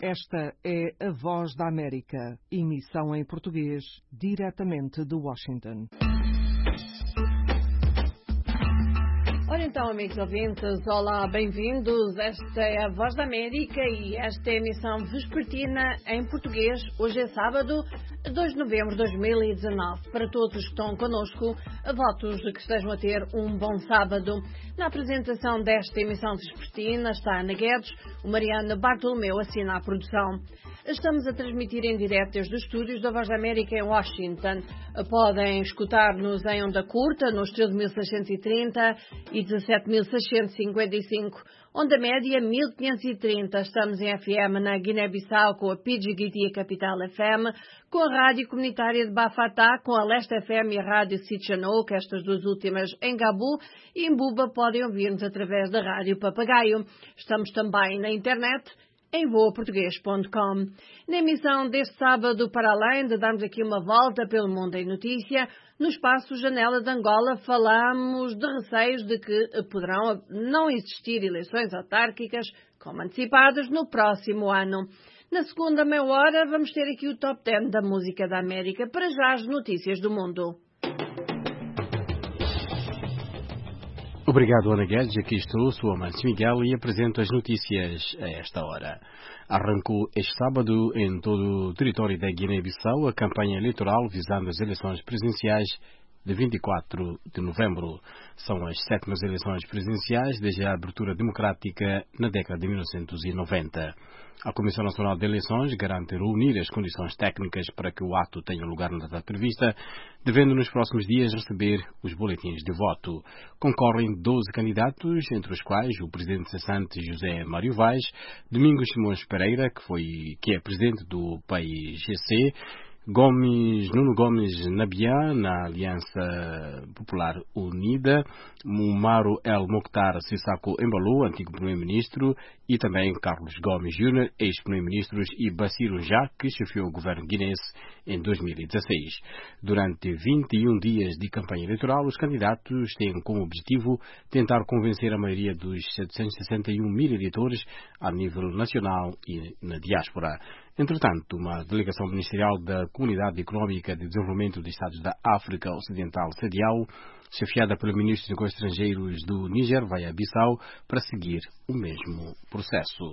Esta é a Voz da América, emissão em português, diretamente de Washington. Ora então, amigos ouvintes, olá, bem-vindos. Esta é a Voz da América e esta é a emissão vespertina em português. Hoje é sábado, 2 de novembro de 2019. Para todos os que estão connosco, votos de que estejam a ter um bom sábado. Na apresentação desta emissão vespertina está Ana Guedes, o Mariana Bartolomeu assina a produção. Estamos a transmitir em direto desde os estúdios da Voz da América em Washington. Podem escutar-nos em onda curta, nos 13.630 e 17.655. Onda média, 1.530. Estamos em FM na Guiné-Bissau com a PGGT e a Capital FM, com a Rádio Comunitária de Bafatá, com a Leste FM e a Rádio Sitchanouk, estas duas últimas em Gabu, e em Buba podem ouvir-nos através da Rádio Papagaio. Estamos também na internet, em voaportuguês.com. Na emissão deste sábado, para além de darmos aqui uma volta pelo mundo em notícia, no espaço Janela de Angola falamos de receios de que poderão não existir eleições autárquicas como antecipadas no próximo ano. Na segunda meia hora vamos ter aqui o Top 10 da música da América, para já as notícias do mundo. Obrigado, Ana Guedes. Aqui estou, sou Amâncio Miguel e apresento as notícias a esta hora. Arrancou este sábado em todo o território da Guiné-Bissau a campanha eleitoral visando as eleições presidenciais de 24 de novembro. São as 7ª eleições presidenciais desde a abertura democrática na década de 1990. A Comissão Nacional de Eleições garante reunir as condições técnicas para que o ato tenha lugar na data prevista, devendo nos próximos dias receber os boletins de voto. Concorrem 12 candidatos, entre os quais o presidente cessante José Mário Vaz, Domingos Simões Pereira, que é presidente do PAIGC, Nuno Gomes Nabiá, na Aliança Popular Unida, Mumaro El Mokhtar Sissako Embalo, antigo primeiro-ministro, e também Carlos Gomes Júnior, ex-primeiro-ministro, e Bassirou Já, que chefiou o governo guinense em 2016. Durante 21 dias de campanha eleitoral, os candidatos têm como objetivo tentar convencer a maioria dos 761 mil eleitores a nível nacional e na diáspora. Entretanto, uma delegação ministerial da Comunidade Económica de Desenvolvimento de Estados da África Ocidental, CEDEAO, chefiada pelo ministro de Negócios Estrangeiros do Níger, vai a Bissau para seguir o mesmo processo.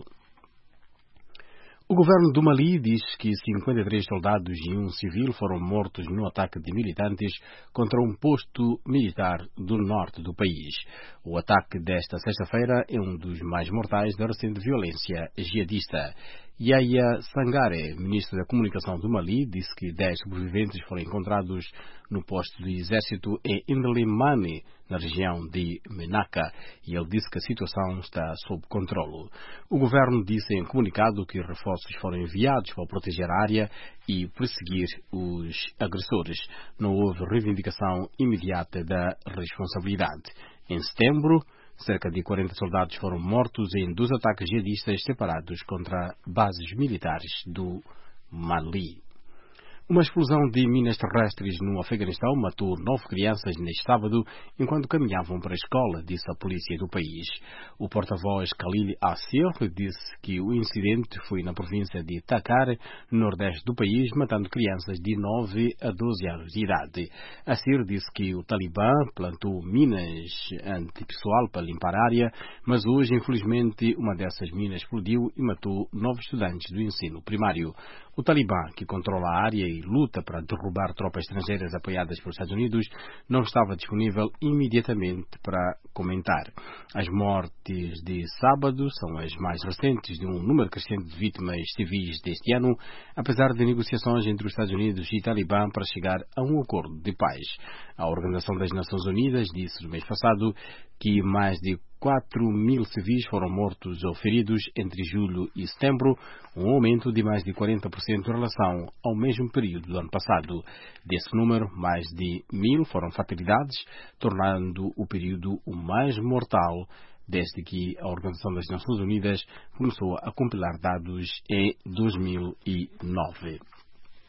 O governo do Mali diz que 53 soldados e um civil foram mortos no ataque de militantes contra um posto militar do norte do país. O ataque desta sexta-feira é um dos mais mortais da recente violência jihadista. Yahya Sangare, ministro da Comunicação do Mali, disse que 10 sobreviventes foram encontrados no posto do exército em Indelimane, na região de Menaka, e ele disse que a situação está sob controle. O governo disse em comunicado que reforços foram enviados para proteger a área e perseguir os agressores. Não houve reivindicação imediata da responsabilidade. Em setembro, cerca de 40 soldados foram mortos em 2 ataques jihadistas separados contra bases militares do Mali. Uma explosão de minas terrestres no Afeganistão matou 9 crianças neste sábado enquanto caminhavam para a escola, disse a polícia do país. O porta-voz Khalil Assir disse que o incidente foi na província de Takar, no nordeste do país, matando crianças de 9 a 12 anos de idade. Assir disse que o Talibã plantou minas antipessoal para limpar a área, mas hoje, infelizmente, uma dessas minas explodiu e matou 9 estudantes do ensino primário. O Talibã, que controla a área e luta para derrubar tropas estrangeiras apoiadas pelos Estados Unidos, não estava disponível imediatamente para comentar. As mortes de sábado são as mais recentes de um número crescente de vítimas civis deste ano, apesar de negociações entre os Estados Unidos e Talibã para chegar a um acordo de paz. A Organização das Nações Unidas disse no mês passado que mais de 4.000 civis foram mortos ou feridos entre julho e setembro, um aumento de mais de 40% em relação ao mesmo período do ano passado. Desse número, mais de 1.000 foram fatalidades, tornando o período o mais mortal desde que a Organização das Nações Unidas começou a compilar dados em 2009.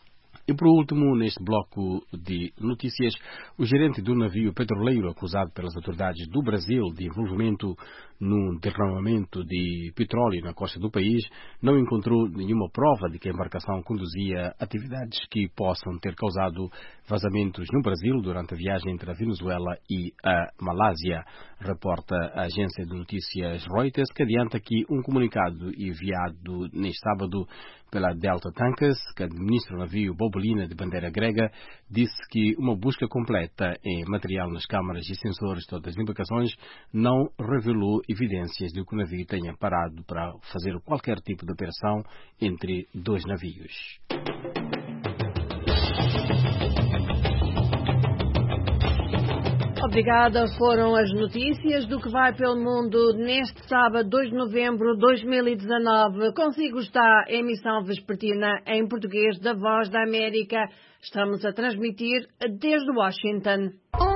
E por último, neste bloco de notícias, o gerente do navio petroleiro acusado pelas autoridades do Brasil de envolvimento no derramamento de petróleo na costa do país não encontrou nenhuma prova de que a embarcação conduzia atividades que possam ter causado vazamentos no Brasil durante a viagem entre a Venezuela e a Malásia. Reporta a agência de notícias Reuters, que adianta que um comunicado enviado neste sábado pela Delta Tankers, que administra o navio Bobolina de bandeira grega, disse que uma busca completa em material nas câmaras e sensores de todas as embarcações não revelou evidências de que o navio tenha parado para fazer qualquer tipo de operação entre dois navios. Obrigada, foram as notícias do que vai pelo mundo neste sábado, 2 de novembro de 2019. Consigo está a emissão vespertina em português da Voz da América. Estamos a transmitir desde Washington.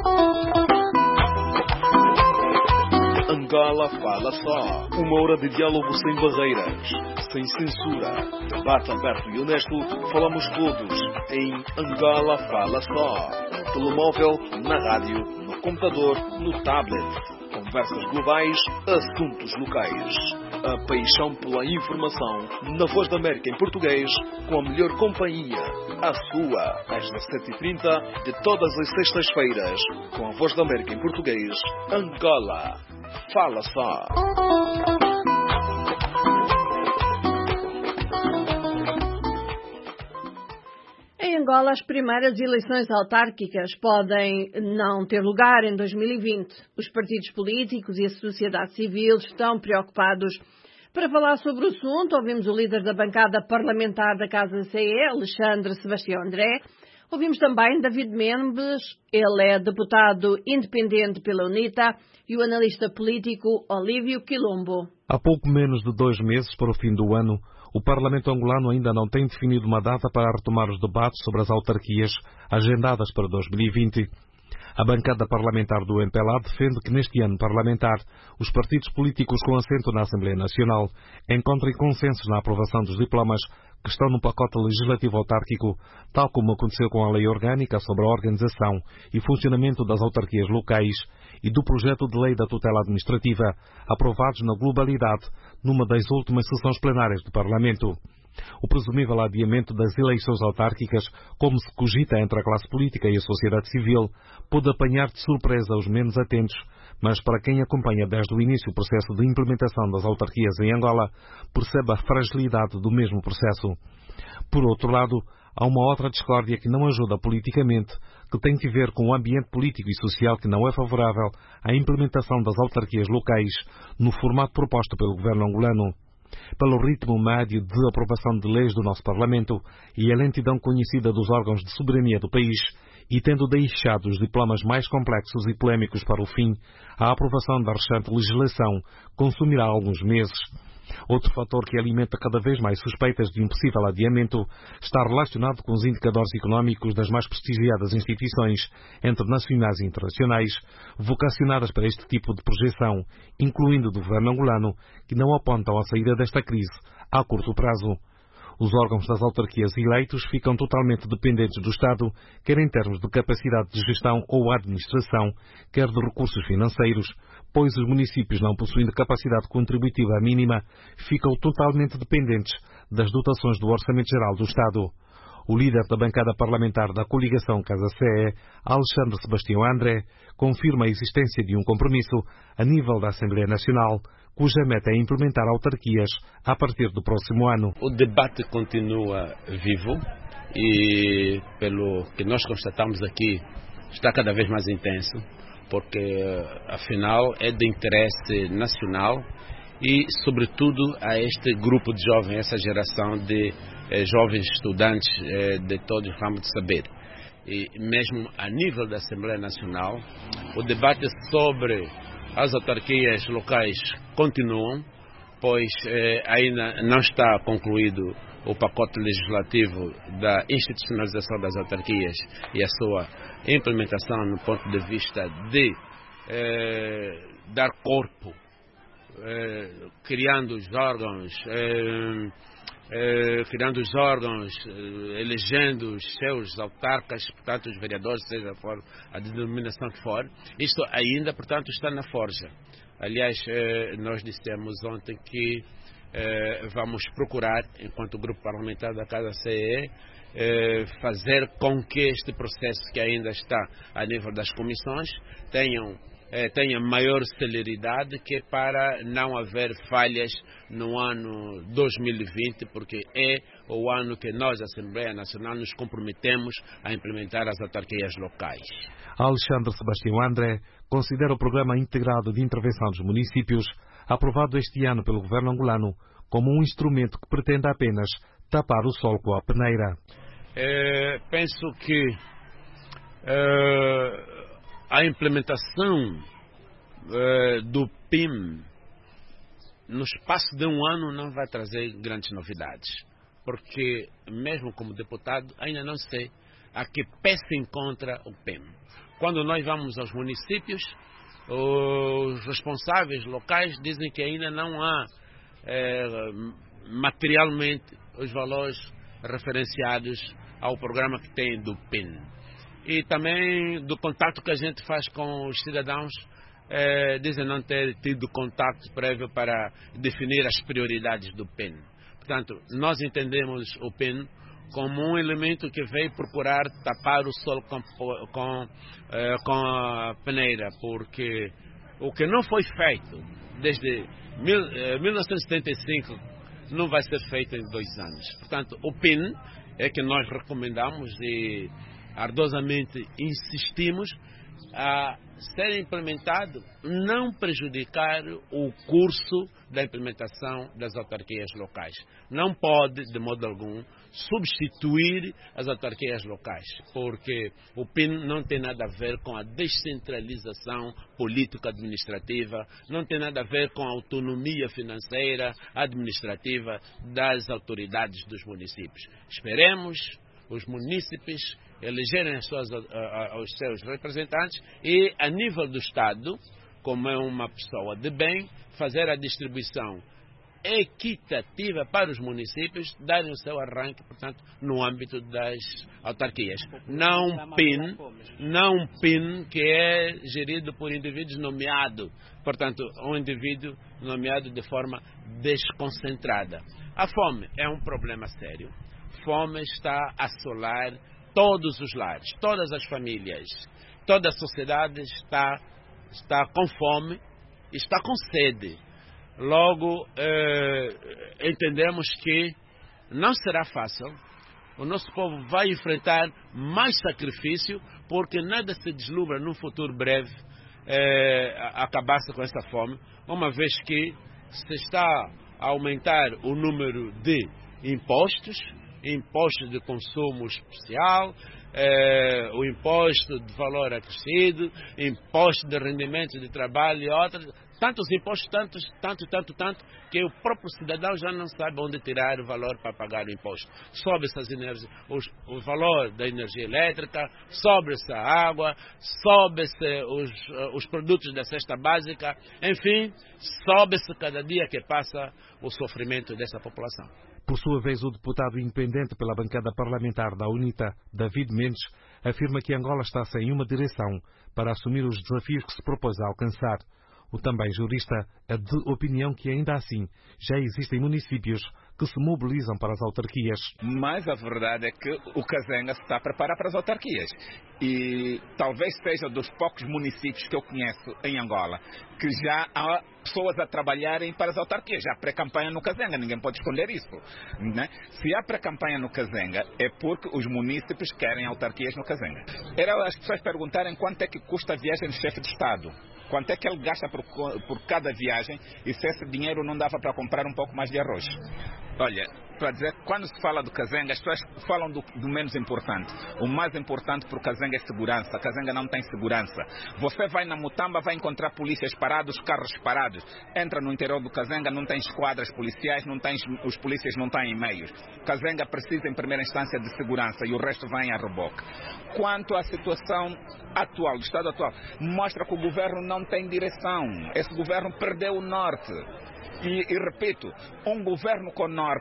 Angola Fala Só. Uma hora de diálogo sem barreiras, sem censura. Debate aberto e honesto. Falamos todos em Angola Fala Só. No telemóvel, na rádio, no computador, no tablet. Conversas globais, assuntos locais. A paixão pela informação na Voz da América em português, com a melhor companhia. A sua, às 17h30 de todas as sextas-feiras, com a Voz da América em português, Angola Fala Só. Em Angola, as primeiras eleições autárquicas podem não ter lugar em 2020. Os partidos políticos e a sociedade civil estão preocupados. Para falar sobre o assunto, ouvimos o líder da bancada parlamentar da Casa CE, Alexandre Sebastião André. Ouvimos também David Mendes, ele é deputado independente pela UNITA, e o analista político Olívio Quilombo. Há pouco menos de 2 meses para o fim do ano, o Parlamento angolano ainda não tem definido uma data para retomar os debates sobre as autarquias agendadas para 2020. A bancada parlamentar do MPLA defende que neste ano parlamentar os partidos políticos com assento na Assembleia Nacional encontrem consensos na aprovação dos diplomas que estão no pacote legislativo autárquico, tal como aconteceu com a Lei Orgânica sobre a organização e funcionamento das autarquias locais e do projeto de lei da tutela administrativa, aprovados na globalidade numa das últimas sessões plenárias do Parlamento. O presumível adiamento das eleições autárquicas, como se cogita entre a classe política e a sociedade civil, pode apanhar de surpresa os menos atentos, mas para quem acompanha desde o início o processo de implementação das autarquias em Angola, percebe a fragilidade do mesmo processo. Por outro lado, há uma outra discórdia que não ajuda politicamente, que tem que ver com o ambiente político e social que não é favorável à implementação das autarquias locais no formato proposto pelo governo angolano. Pelo ritmo médio de aprovação de leis do nosso Parlamento e a lentidão conhecida dos órgãos de soberania do país, e tendo deixado os diplomas mais complexos e polémicos para o fim, a aprovação da restante legislação consumirá alguns meses. Outro fator que alimenta cada vez mais suspeitas de um possível adiamento está relacionado com os indicadores económicos das mais prestigiadas instituições, entre nacionais e internacionais, vocacionadas para este tipo de projeção, incluindo do governo angolano, que não apontam a saída desta crise a curto prazo. Os órgãos das autarquias eleitos ficam totalmente dependentes do Estado, quer em termos de capacidade de gestão ou administração, quer de recursos financeiros, pois os municípios, não possuindo capacidade contributiva mínima, ficam totalmente dependentes das dotações do Orçamento Geral do Estado. O líder da bancada parlamentar da coligação Casa CE, Alexandre Sebastião André, confirma a existência de um compromisso a nível da Assembleia Nacional, cuja meta é implementar autarquias a partir do próximo ano. O debate continua vivo e, pelo que nós constatamos aqui, está cada vez mais intenso, porque, afinal, é de interesse nacional e, sobretudo, a este grupo de jovens, essa geração de jovens estudantes de todo o ramo de saber. E mesmo a nível da Assembleia Nacional, o debate sobre as autarquias locais continuam, pois ainda não está concluído o pacote legislativo da institucionalização das autarquias e a sua implementação no ponto de vista de dar corpo, criando os órgãos, criando os órgãos, elegendo os seus autarcas, portanto os vereadores, seja for a denominação que for. Isto ainda, portanto, está na forja. Aliás, nós dissemos ontem que vamos procurar, enquanto grupo parlamentar da Casa CE, fazer com que este processo que ainda está a nível das comissões tenha maior celeridade, que é para não haver falhas no ano 2020, porque é o ano que nós, a Assembleia Nacional, nos comprometemos a implementar as autarquias locais. Alexandre Sebastião André considera o Programa Integrado de Intervenção dos Municípios, aprovado este ano pelo governo angolano, como um instrumento que pretende apenas tapar o sol com a peneira. Penso que a implementação do PIM no espaço de um ano não vai trazer grandes novidades, porque mesmo como deputado ainda não sei a que pé se encontra o PIM. Quando nós vamos aos municípios, os responsáveis locais dizem que ainda não há materialmente os valores referenciados ao programa que tem do PIN. E também do contato que a gente faz com os cidadãos, dizem não ter tido contato prévio para definir as prioridades do PIN. Portanto, nós entendemos o PIN como um elemento que veio procurar tapar o sol com a peneira, porque o que não foi feito desde 1975 não vai ser feito em 2 anos. Portanto, o PIN é que nós recomendamos e ardosamente insistimos a ser implementado, não prejudicar o curso da implementação das autarquias locais. Não pode, de modo algum, substituir as autarquias locais, porque o PIN não tem nada a ver com a descentralização político-administrativa, não tem nada a ver com a autonomia financeira, administrativa das autoridades dos municípios. Esperemos os munícipes elegerem os seus representantes e, a nível do Estado, como é uma pessoa de bem, fazer a distribuição equitativa para os municípios, darem o seu arranque, portanto, no âmbito das autarquias. Não PIN que é gerido por indivíduos nomeados, portanto, um indivíduo nomeado de forma desconcentrada. A fome é um problema sério. Fome está a assolar todos os lares, todas as famílias, toda a sociedade está com fome, está com sede. Logo, entendemos que não será fácil. O nosso povo vai enfrentar mais sacrifício, porque nada se deslumbra num futuro breve acabar-se com essa fome, uma vez que se está a aumentar o número de impostos de consumo especial, o imposto de valor acrescido, imposto de rendimento de trabalho e outros, tantos impostos, tanto, que o próprio cidadão já não sabe onde tirar o valor para pagar o imposto. Sobe-se o valor da energia elétrica, sobe-se a água, sobe-se os produtos da cesta básica, enfim, sobe-se cada dia que passa o sofrimento dessa população. Por sua vez, o deputado independente pela bancada parlamentar da UNITA, David Mendes, afirma que Angola está sem uma direção para assumir os desafios que se propôs a alcançar. O também jurista é de opinião que, ainda assim, já existem municípios que se mobilizam para as autarquias. Mas a verdade é que o Kazenga se está a preparar para as autarquias. E talvez seja dos poucos municípios que eu conheço em Angola que já há pessoas a trabalharem para as autarquias. Já há pré-campanha no Kazenga, ninguém pode esconder isso, né? Se há pré-campanha no Kazenga, é porque os municípios querem autarquias no Kazenga. Era as pessoas perguntarem quanto é que custa a viagem do chefe de Estado. Quanto é que ele gasta por cada viagem e se esse dinheiro não dava para comprar um pouco mais de arroz. Olha, para dizer, quando se fala do Kazenga, as pessoas falam do menos importante. O mais importante para o Kazenga é segurança. A Kazenga não tem segurança. Você vai na Mutamba, vai encontrar polícias parados, carros parados. Entra no interior do Kazenga, não tem esquadras policiais, os polícias não têm meios. Kazenga precisa, em primeira instância, de segurança e o resto vem a reboque. Quanto à situação atual, do Estado atual, mostra que o governo não tem direção. Esse governo perdeu o norte. E repito, um governo com norte não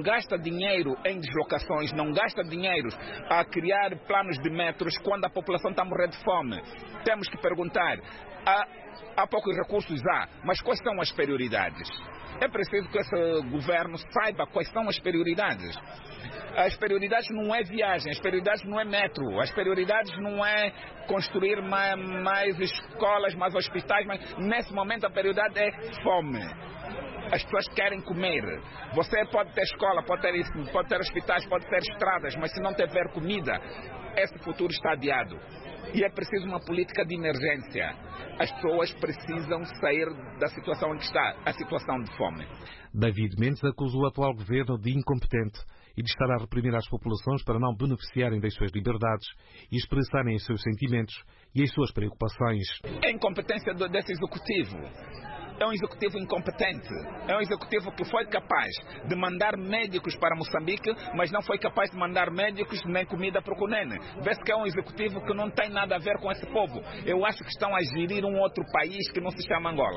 gasta dinheiro em deslocações, não gasta dinheiro a criar planos de metros quando a população está a morrer de fome. Temos que perguntar, há poucos recursos, mas quais são as prioridades? É preciso que esse governo saiba quais são as prioridades. As prioridades não é viagem, as prioridades não é metro, as prioridades não é construir mais escolas, mais hospitais, mas nesse momento a prioridade é fome. As pessoas querem comer. Você pode ter escola, pode ter hospitais, pode ter estradas, mas se não tiver comida, esse futuro está adiado. E é preciso uma política de emergência. As pessoas precisam sair da situação em que está, a situação de fome. David Mendes acusou o atual governo de incompetente e de estar a reprimir as populações para não beneficiarem das suas liberdades e expressarem os seus sentimentos e as suas preocupações. É a incompetência desse executivo. É um executivo incompetente. É um executivo que foi capaz de mandar médicos para Moçambique, mas não foi capaz de mandar médicos nem comida para o Cunene. Vê-se que é um executivo que não tem nada a ver com esse povo. Eu acho que estão a gerir um outro país que não se chama Angola.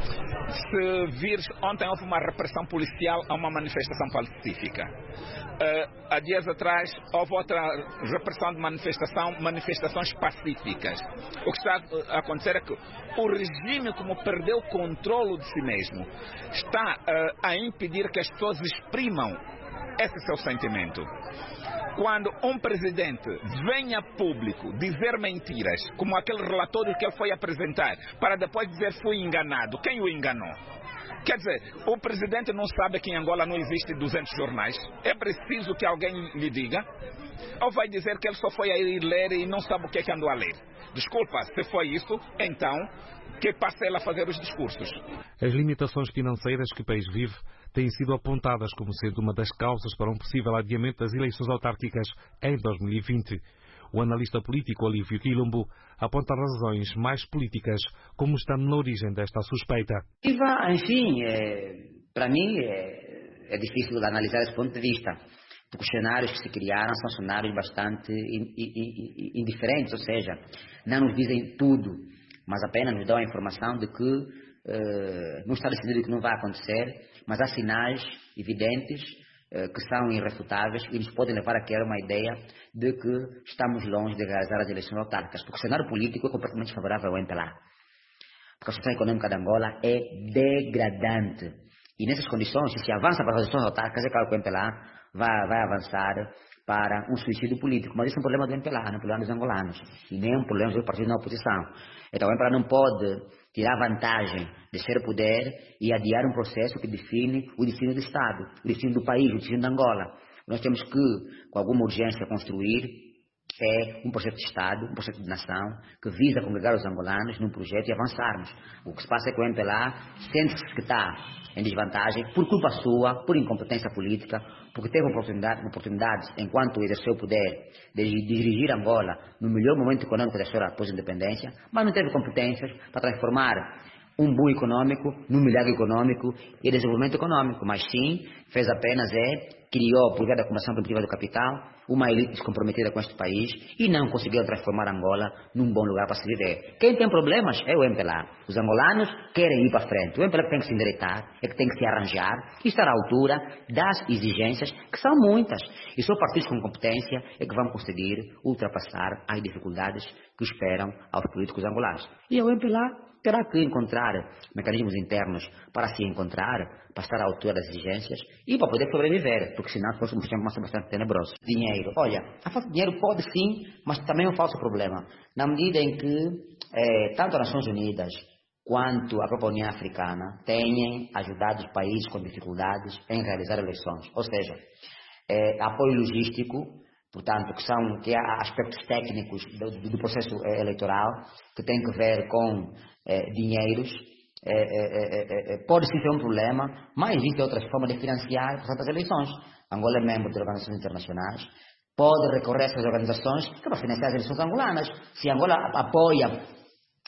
Se vires, ontem houve uma repressão policial a uma manifestação pacífica. Há dias atrás houve outra repressão de manifestações pacíficas. O que está a acontecer é que o regime, como perdeu o controle de si mesmo, está a impedir que as pessoas exprimam esse seu sentimento. Quando um presidente vem a público dizer mentiras, como aquele relatório que ele foi apresentar, para depois dizer fui enganado, quem o enganou? Quer dizer, o presidente não sabe que em Angola não existe 200 jornais? É preciso que alguém lhe diga? Ou vai dizer que ele só foi a ir ler e não sabe o que é que andou a ler? Desculpa, se foi isso, então que passe ele a fazer os discursos. As limitações financeiras que o país vive têm sido apontadas como sendo uma das causas para um possível adiamento das eleições autárquicas em 2020. O analista político Olívio Quilombo aponta razões mais políticas como estão na origem desta suspeita. Enfim, para mim é difícil de analisar esse ponto de vista, porque os cenários que se criaram são cenários bastante indiferentes, ou seja, não nos dizem tudo, mas apenas nos dão a informação de que não está decidido que não vai acontecer, mas há sinais evidentes que são irrefutáveis e nos podem levar a criar uma ideia de que estamos longe de realizar as eleições autárquicas, porque o cenário político é completamente favorável ao MPLA, porque a situação econômica de Angola é degradante e nessas condições, se avança para as eleições autárquicas, é claro que o MPLA vai avançar para um suicídio político, mas isso é um problema do MPLA, não é um problema dos angolanos e nem um problema dos partidos na oposição. Então o MPLA não pode tirar vantagem de ser poder e adiar um processo que define o destino do Estado, o destino do país, o destino de Angola. Nós temos que, com alguma urgência, construir um projeto de Estado, um projeto de nação, que visa congregar os angolanos num projeto e avançarmos. O que se passa é que o MPLA sente-se que está em desvantagem por culpa sua, por incompetência política, porque teve oportunidades, enquanto exerceu o poder, de dirigir Angola no melhor momento econômico da história após a independência, mas não teve competências para transformar um boom econômico num milagre econômico e desenvolvimento econômico, mas sim fez apenas criou, por via da acumulação primitiva do capital, uma elite descomprometida com este país e não conseguiu transformar Angola num bom lugar para se viver. Quem tem problemas é o MPLA. Os angolanos querem ir para frente. O MPLA tem que se endireitar, é que tem que se arranjar e estar à altura das exigências, que são muitas. E só partidos com competência é que vão conseguir ultrapassar as dificuldades que esperam aos políticos angolanos. E o MPLA terá que encontrar mecanismos internos para se encontrar, para estar à altura das exigências e para poder sobreviver, porque senão nós somos bastante tenebrosos. Dinheiro. Olha, a falta de dinheiro pode sim, mas também é um falso problema. Na medida em que tanto as Nações Unidas quanto a própria União Africana têm ajudado os países com dificuldades em realizar eleições. Ou seja, apoio logístico, portanto, que há aspectos técnicos do processo eleitoral que têm que ver com dinheiros, pode sim ser um problema, mas existem outras formas de financiar, portanto, as eleições. Angola é membro de organizações internacionais, pode recorrer a essas organizações para financiar as eleições angolanas. Se Angola apoia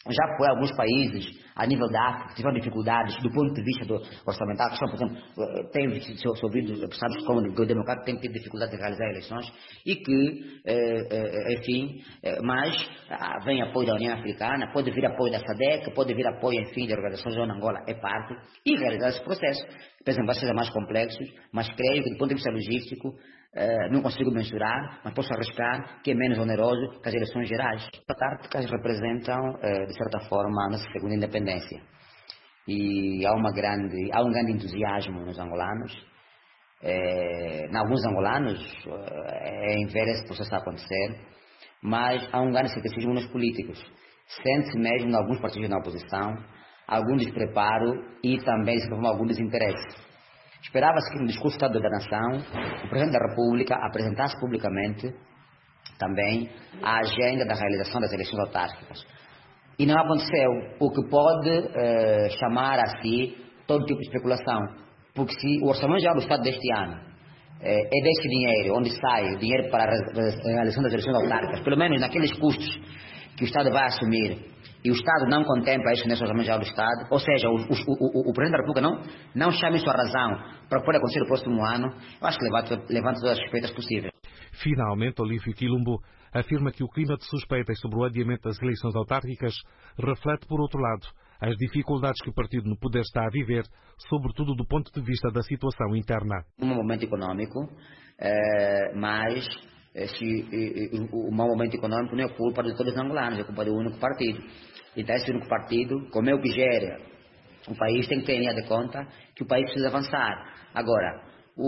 Já foi alguns países, a nível da África, que tiveram dificuldades do ponto de vista do orçamental, que são, por exemplo, tem ouvido, sabes como o democrata tem tido dificuldade de realizar eleições, e que, enfim, mas vem apoio da União Africana, pode vir apoio da SADC, pode vir apoio, enfim, de organizações de Angola, é parte, e realizar esse processo. Por exemplo, vai ser mais complexo, mas creio que do ponto de vista logístico, não consigo mensurar, mas posso arriscar que é menos oneroso que as eleições gerais. As autárquicas representam, de certa forma, a nossa segunda independência. E há um grande entusiasmo nos angolanos. Em alguns angolanos, em ver esse processo acontecer, mas há um grande ceticismo nos políticos. Sente-se mesmo em alguns partidos na oposição, algum despreparo e também, se tornou algum desinteresse. Esperava-se que no discurso do Estado da Nação, o Presidente da República apresentasse publicamente também a agenda da realização das eleições autárquicas. E não aconteceu, o que pode chamar a si todo tipo de especulação. Porque se o orçamento geral do Estado deste ano é desse dinheiro, onde sai o dinheiro para a realização das eleições autárquicas, pelo menos naqueles custos que o Estado vai assumir, e o Estado não contempla isso nesse orçamento geral do Estado, ou seja, o Presidente da República não chama isso a razão para o que pode acontecer no próximo ano, eu acho que levanta todas as suspeitas possíveis. Finalmente, Olívio Quilombo afirma que o clima de suspeitas sobre o adiamento das eleições autárquicas reflete, por outro lado, as dificuldades que o partido no poder está a viver, sobretudo do ponto de vista da situação interna. Um momento econômico, mas o mau momento econômico não é culpa de todos os angolanos, é culpa do único partido. Então esse único partido, como é o que gera o país, tem que ter em linha de conta que o país precisa avançar. Agora,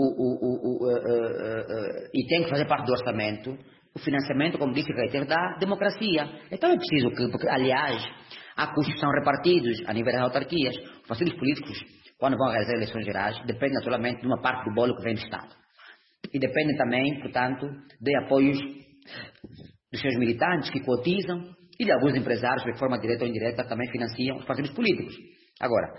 e tem que fazer parte do orçamento o financiamento, como disse o Reiter, da democracia. Então é preciso que, porque aliás, há custos que são repartidos a nível das autarquias. Os partidos políticos, quando vão realizar eleições gerais, dependem naturalmente de uma parte do bolo que vem do Estado. E dependem também, portanto, de apoios dos seus militantes que cotizam e de alguns empresários que de forma direta ou indireta também financiam os partidos políticos. Agora,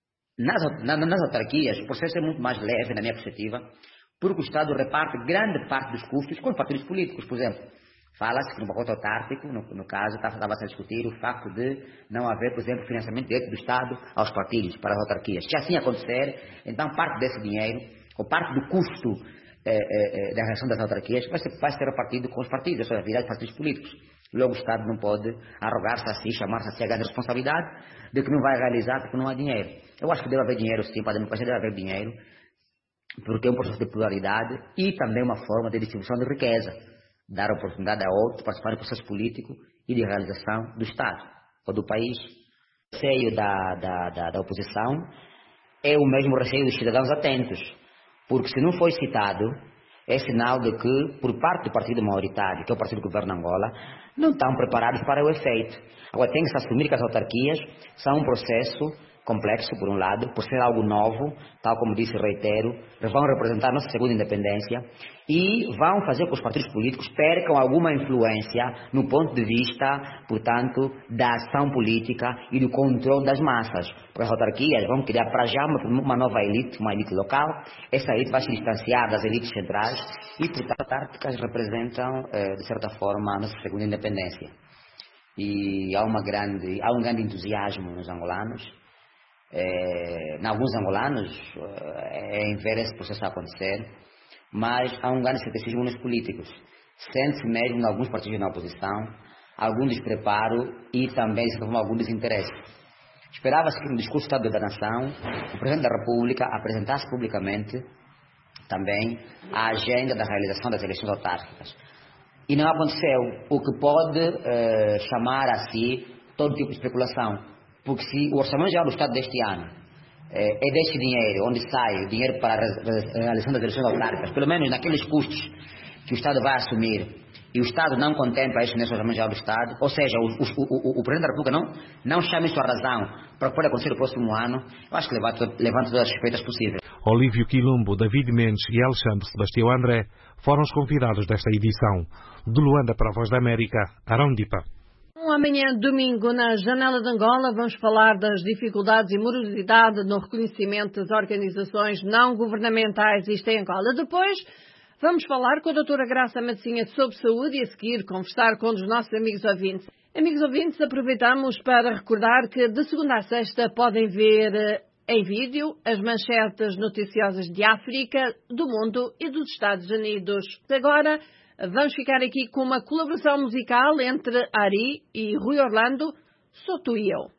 nas autarquias, o processo é muito mais leve, na minha perspectiva, porque o Estado reparte grande parte dos custos com os partidos políticos. Por exemplo, fala-se que no pacote autárquico, no caso, estava a discutir o facto de não haver, por exemplo, financiamento direto do Estado aos partidos, para as autarquias. Se assim acontecer, então parte desse dinheiro, ou parte do custo da reação das autarquias, vai ser repartido com os partidos, ou seja, virar partidos políticos. Logo o Estado não pode arrogar-se a si, chamar-se a si a grande responsabilidade de que não vai realizar porque não há dinheiro. Eu acho que deve haver dinheiro, sim, para a democracia deve haver dinheiro, porque é um processo de pluralidade e também uma forma de distribuição de riqueza, dar oportunidade a outros participar do processo político e de realização do Estado ou do país. O receio da oposição é o mesmo receio dos cidadãos atentos, porque se não foi citado, é sinal de que, por parte do partido maioritário, que é o partido que governa Angola, não estão preparados para o efeito. Agora, tem que se assumir que as autarquias são um processo complexo, por um lado, por ser algo novo, tal como disse o Reitero, vão representar a nossa segunda independência e vão fazer com que os partidos políticos percam alguma influência no ponto de vista, portanto, da ação política e do controle das massas. Porque as autarquias vão criar para já uma nova elite, uma elite local, essa elite vai se distanciar das elites centrais e, portanto, as autárquicas representam, de certa forma, a nossa segunda independência. E há um grande entusiasmo nos angolanos, em alguns angolanos, em ver esse processo acontecer, mas há um grande ceticismo nos políticos. Sente-se mesmo em alguns partidos na oposição algum despreparo e também, se tornou algum desinteresse. Esperava-se que no discurso do Estado da Nação, o Presidente da República apresentasse publicamente também a agenda da realização das eleições autárquicas. E não aconteceu, o que pode chamar a si todo tipo de especulação. Porque se o orçamento geral do Estado deste ano é deste dinheiro, onde sai o dinheiro para a realização das eleições autárquicas, pelo menos naqueles custos que o Estado vai assumir, e o Estado não contempla isso nesse orçamento geral do Estado, ou seja, o Presidente da República não chama isso a razão para o que pode acontecer no próximo ano, eu acho que levanta todas as suspeitas possíveis. Olívio Quilombo, David Mendes e Alexandre Sebastião André foram os convidados desta edição. De Luanda para a Voz da América, Arão Dipa. Amanhã, domingo, na Janela de Angola, vamos falar das dificuldades e morosidade no reconhecimento das organizações não governamentais isto em Angola. Depois, vamos falar com a doutora Graça Madecinha sobre saúde e a seguir conversar com um dos nossos amigos ouvintes. Amigos ouvintes, aproveitamos para recordar que de segunda a sexta podem ver em vídeo as manchetes noticiosas de África, do mundo e dos Estados Unidos. Agora vamos ficar aqui com uma colaboração musical entre Ari e Rui Orlando, Sou Tu e Eu.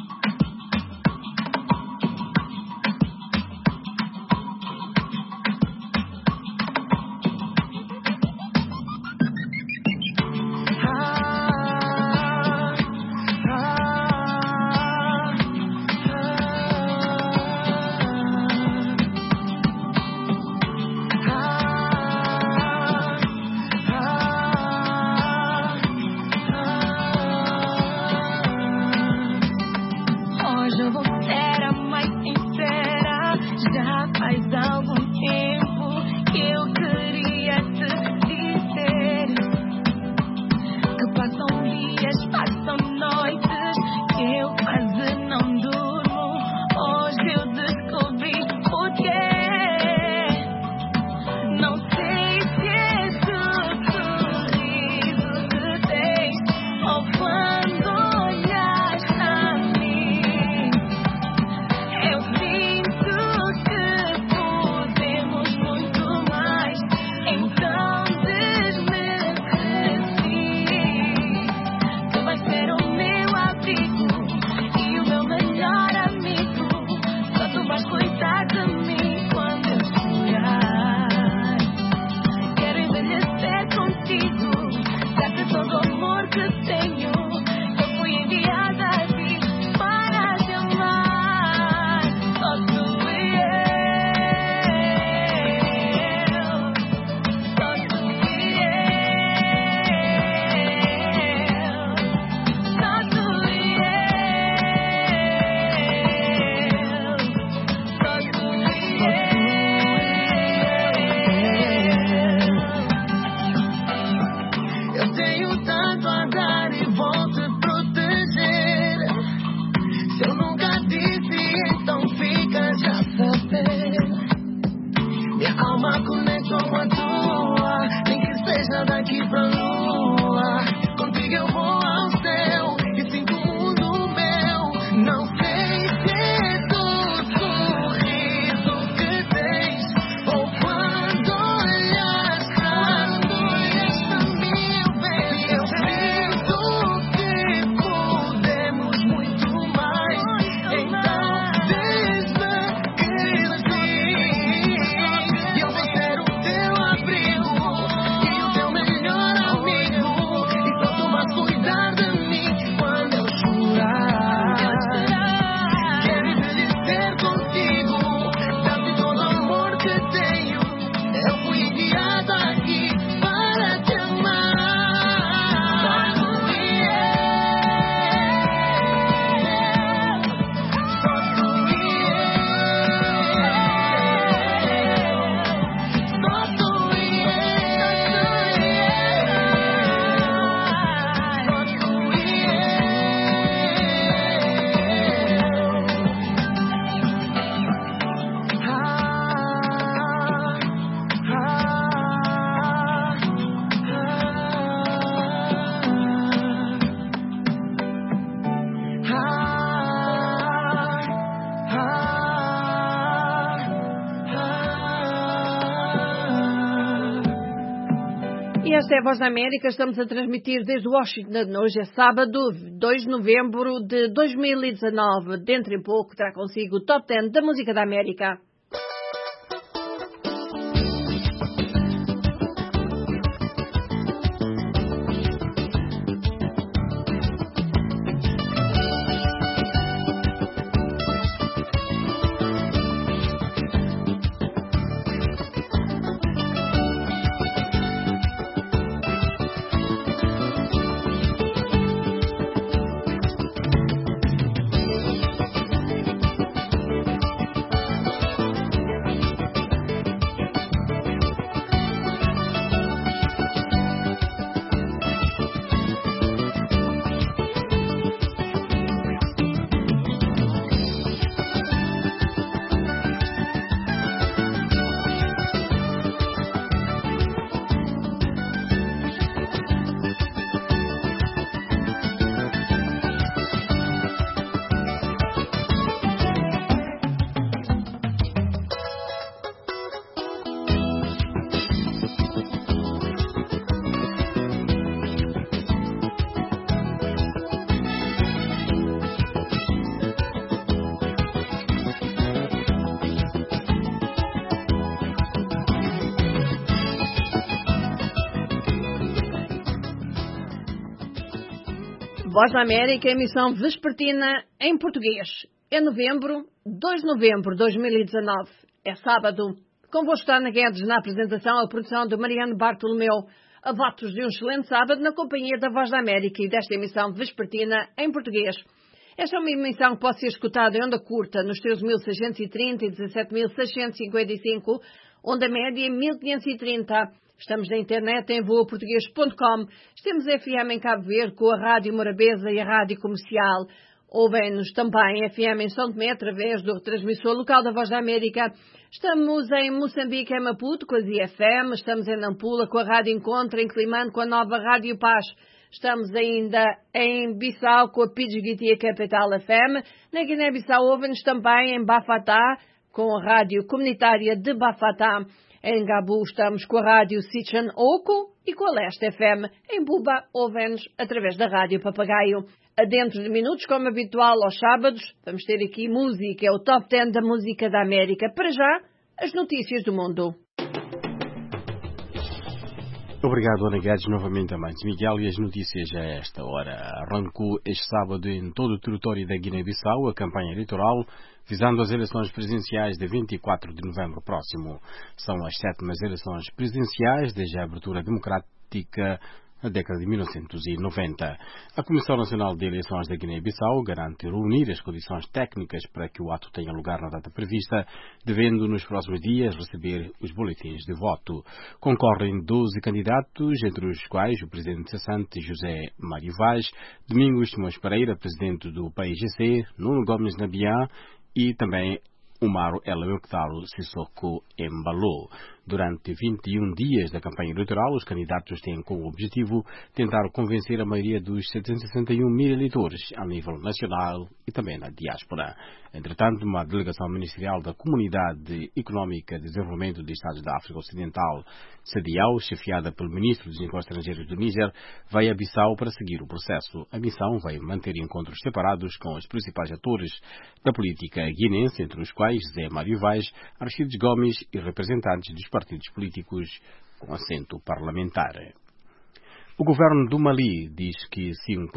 Esta é a Voz da América, estamos a transmitir desde Washington. Hoje é sábado, 2 de novembro de 2019. Dentro em pouco terá consigo o Top 10 da Música da América. Voz da América, emissão vespertina em português. É novembro, 2 de novembro de 2019. É sábado. Convosco Ana Guedes na apresentação, a produção de Mariano Bartolomeu. A votos de um excelente sábado na companhia da Voz da América e desta emissão vespertina em português. Esta é uma emissão que pode ser escutada em onda curta nos 13.630 e 17.655, onda média 1.530. Estamos na internet em voaportuguês.com. Estamos FM em Cabo Verde com a Rádio Morabeza e a Rádio Comercial. Ouvem-nos também FM em São Tomé através do retransmissor local da Voz da América. Estamos em Moçambique, em Maputo, com a ZFM. Estamos em Nampula, com a Rádio Encontro, em Climane, com a nova Rádio Paz. Estamos ainda em Bissau, com a Pidgeguitia Capital FM. Na Guiné-Bissau, ouvem-nos também em Bafatá, com a Rádio Comunitária de Bafatá. Em Gabu, estamos com a Rádio Sichan Oco e com a Leste FM. Em Buba, ouvem-nos através da Rádio Papagaio. Dentro de minutos, como habitual aos sábados, vamos ter aqui música, é o Top 10 da música da América. Para já, as notícias do mundo. Obrigado, Ana Guedes, novamente a Mantes Miguel, e as notícias a esta hora. Arrancou este sábado em todo o território da Guiné-Bissau a campanha eleitoral visando as eleições presidenciais de 24 de novembro próximo. São as 7ª eleições presidenciais desde a abertura democrática na década de 1990. A Comissão Nacional de Eleições da Guiné-Bissau garante reunir as condições técnicas para que o ato tenha lugar na data prevista, devendo nos próximos dias receber os boletins de voto. Concorrem 12 candidatos, entre os quais o presidente cessante José Mário Vaz, Domingos Simões Pereira, presidente do PAIGC, Nuno Gomes Nabiá e também Umaro El Moctaro Sissoko Embalo. Durante 21 dias da campanha eleitoral, os candidatos têm como objetivo tentar convencer a maioria dos 761 mil eleitores a nível nacional e também na diáspora. Entretanto, uma delegação ministerial da Comunidade Económica de Desenvolvimento de Estados da África Ocidental, CEDEAO, chefiada pelo ministro dos Negócios Estrangeiros do Níger, vai a Bissau para seguir o processo. A missão vai manter encontros separados com os principais atores da política guinense, entre os quais Zé Mário Vaz, Aristides Gomes e representantes dos partidos políticos com assento parlamentar. O governo do Mali diz que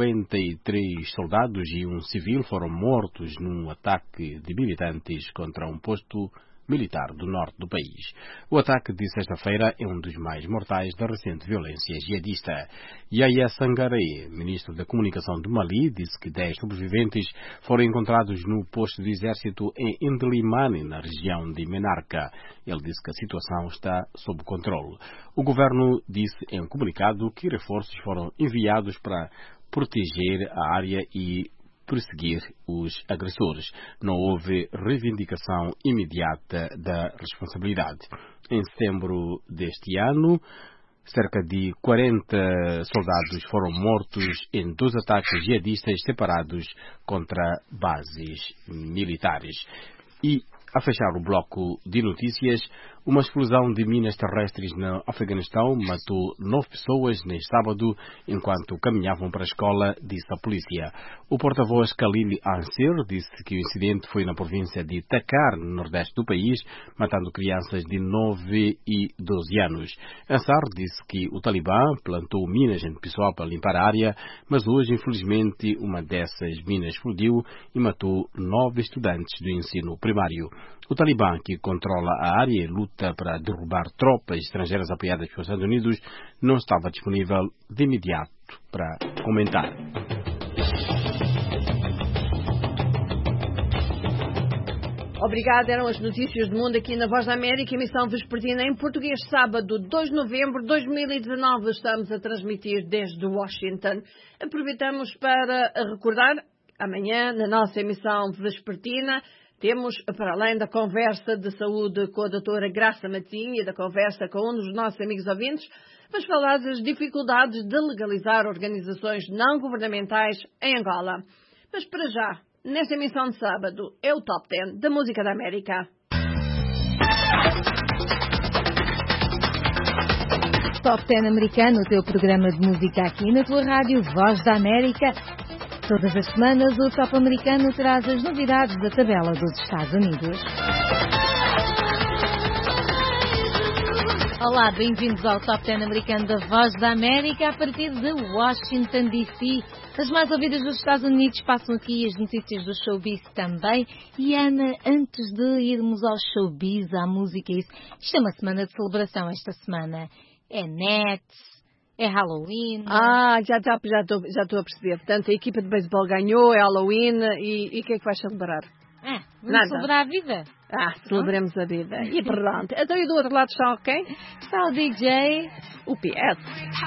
53 soldados e um civil foram mortos num ataque de militantes contra um posto militar do norte do país. O ataque de sexta-feira é um dos mais mortais da recente violência jihadista. Yahya Sangaré, ministro da Comunicação do Mali, disse que 10 sobreviventes foram encontrados no posto do exército em Indelimane, na região de Menarca. Ele disse que a situação está sob controle. O governo disse em um comunicado que reforços foram enviados para proteger a área e perseguir os agressores. Não houve reivindicação imediata da responsabilidade. Em setembro deste ano, cerca de 40 soldados foram mortos em 2 ataques jihadistas separados contra bases militares. E, a fechar o bloco de notícias, uma explosão de minas terrestres no Afeganistão matou 9 pessoas neste sábado enquanto caminhavam para a escola, disse a polícia. O porta-voz Khalil Ansir disse que o incidente foi na província de Takar, no nordeste do país, matando crianças de 9 e 12 anos. Ansar disse que o Talibã plantou minas em pessoal para limpar a área, mas hoje, infelizmente, uma dessas minas explodiu e matou 9 estudantes do ensino primário. O Talibã, que controla a área e luta para derrubar tropas estrangeiras apoiadas pelos Estados Unidos, não estava disponível de imediato para comentar. Obrigada, eram as notícias do mundo aqui na Voz da América, emissão vespertina em português, sábado 2 de novembro de 2019. Estamos a transmitir desde Washington. Aproveitamos para recordar, amanhã, na nossa emissão vespertina, temos, para além da conversa de saúde com a doutora Graça Matinho e da conversa com um dos nossos amigos ouvintes, vamos falar das dificuldades de legalizar organizações não governamentais em Angola. Mas para já, nesta emissão de sábado, é o Top 10 da música da América. Top 10 americano, o teu programa de música aqui na tua rádio Voz da América. Todas as semanas, o Top Americano traz as novidades da tabela dos Estados Unidos. Olá, bem-vindos ao Top 10 americano da Voz da América a partir de Washington, D.C. As mais ouvidas dos Estados Unidos passam aqui as notícias do showbiz também. E Ana, antes de irmos ao showbiz, à música, isto é uma semana de celebração esta semana. É Nets, é Halloween. Já estou a perceber. Portanto, a equipa de beisebol ganhou, é Halloween e o que é que vais celebrar? Vamos celebrar a vida. Celebremos a vida. E pronto. Então, e do outro lado está quem? Está o DJ UPS.